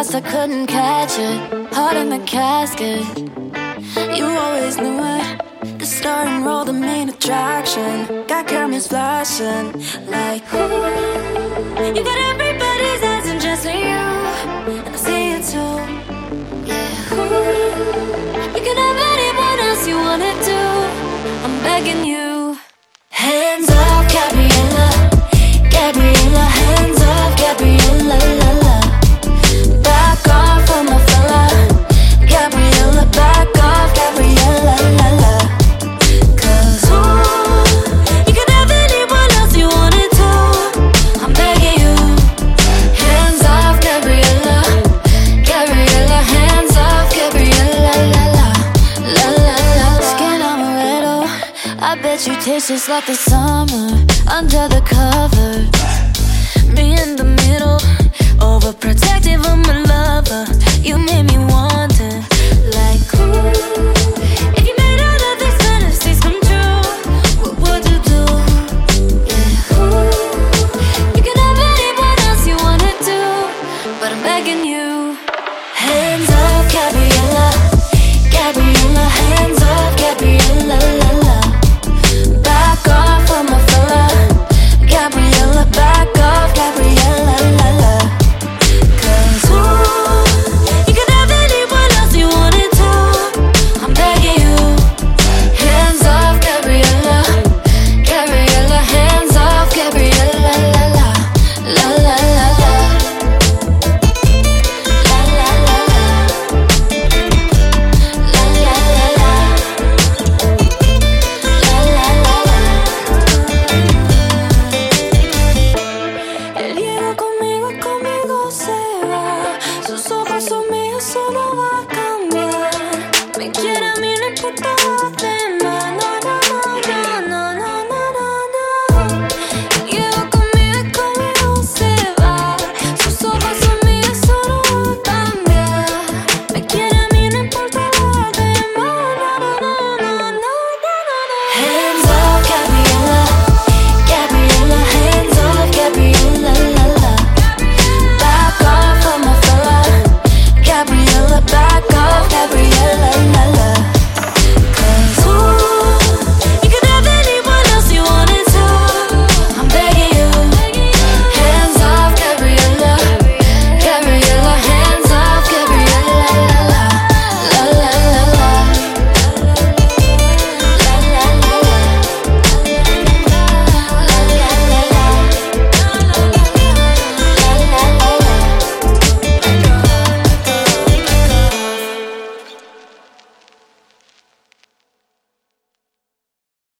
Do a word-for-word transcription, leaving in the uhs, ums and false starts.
lost, I couldn't catch it. Heart in the casket. You always knew it. The star and roll, the main attraction. Got cameras flashing like ooh. You got everybody's eyes and just me, you. And I see it too. Yeah, ooh. You can have anyone else you wanted to. I'm begging you. Hands off, Gabriella. Gabriella, hands off, Gabriella, la la. Back off from my fella. Gabriella, back off, Gabriella, la la. Cause ooh, you can have anyone else you wanted to. I'm begging you. Hands off, Gabriella. Gabriella, hands off, Gabriella, la la. La la la. Skin amaretto, I bet you taste just like the summer under the covers. Me in the middle, overprotective of my lover. You made me wonder, like ooh, if you made all of these fantasies come true, what would you do? Yeah, ooh, you can have anyone else you wanted to, but I'm begging you. Hands off, Gabriella. Gabriella, hands off, Gabriella, la la. Back off from my fella. Gabriella, back off, Gabriella, la la. Cause ooh, you can have anyone else you wanted to. I'm begging you. Hands off, Gabriella. Gabriella, hands off, Gabriella, la la. La la la la. La la la la. La la la la. La la la la. Él llega conmigo y conmigo se va. Sus ojos son míos, solo va a cambiar. Me quiere a mí, no importa